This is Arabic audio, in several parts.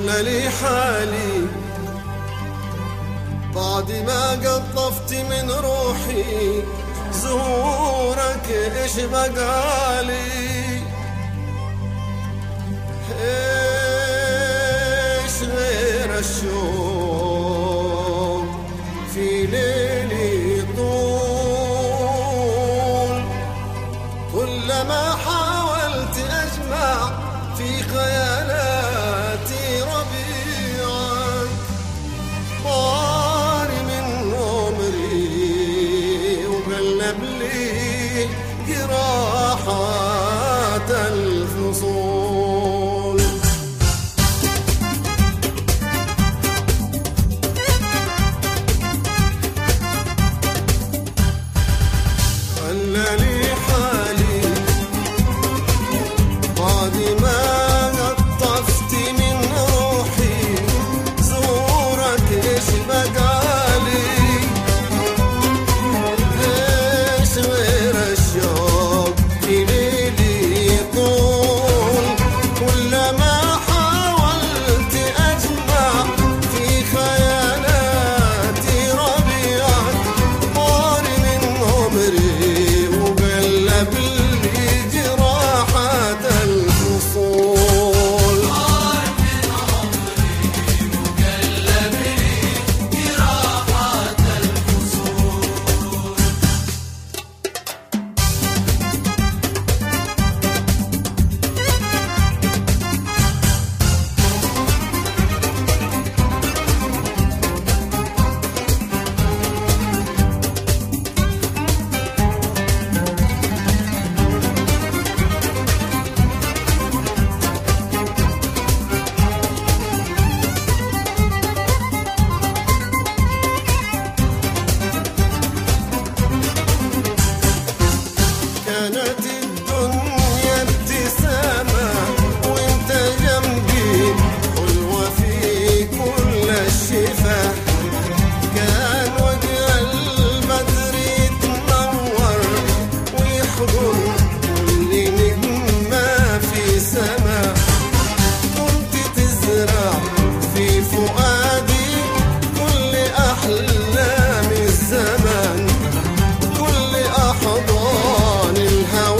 خلى لي حالي بعد ما قطفت من روحي زورك ايش بقالي ايش غير الشوق في ليلي طول كلما حاولت اجمع في خيالاتي ربيعك طار من عمري وقلب لي جراحات الفصول خلى لي حالي بعد ما قطفت من روحي زورك ايش بقالي ايش غير الشوق في ليلي طول كلما حاولت اجمع في خيالاتي ربيعك طار من عمري وقلب لي جراحات الفصول طار من عمري وقلب لي جراحات الفصول كانت الدنيا ابتسامة وانت جنبي حلوة في كل الشفا كان وجه البدر يتنور ويحضن كل نجمة في سما كنت تزرع في فؤادي كل أحلام الزمان كل أحضان الهوى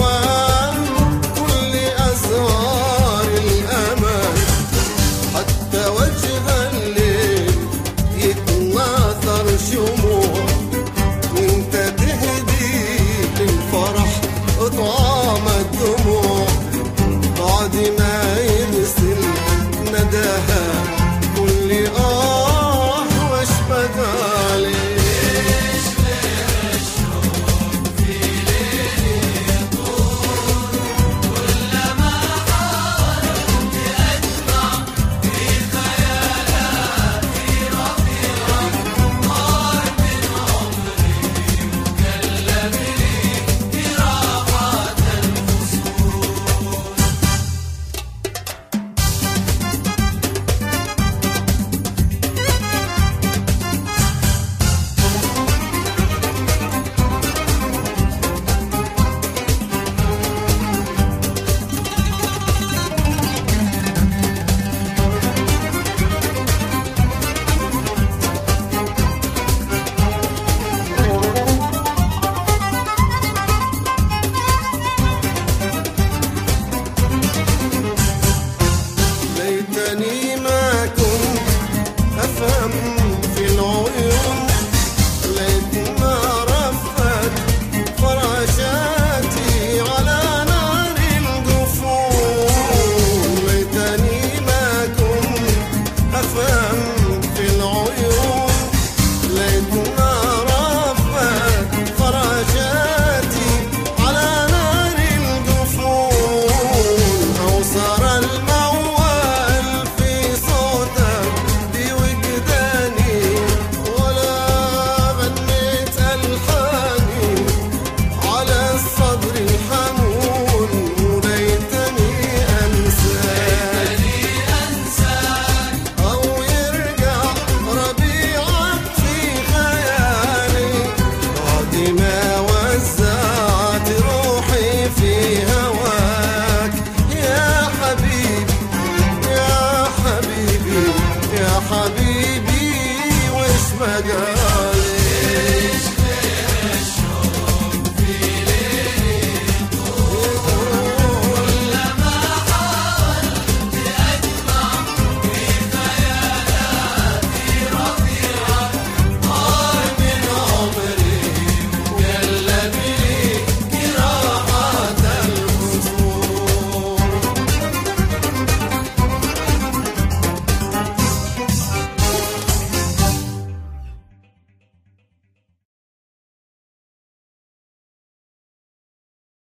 مقام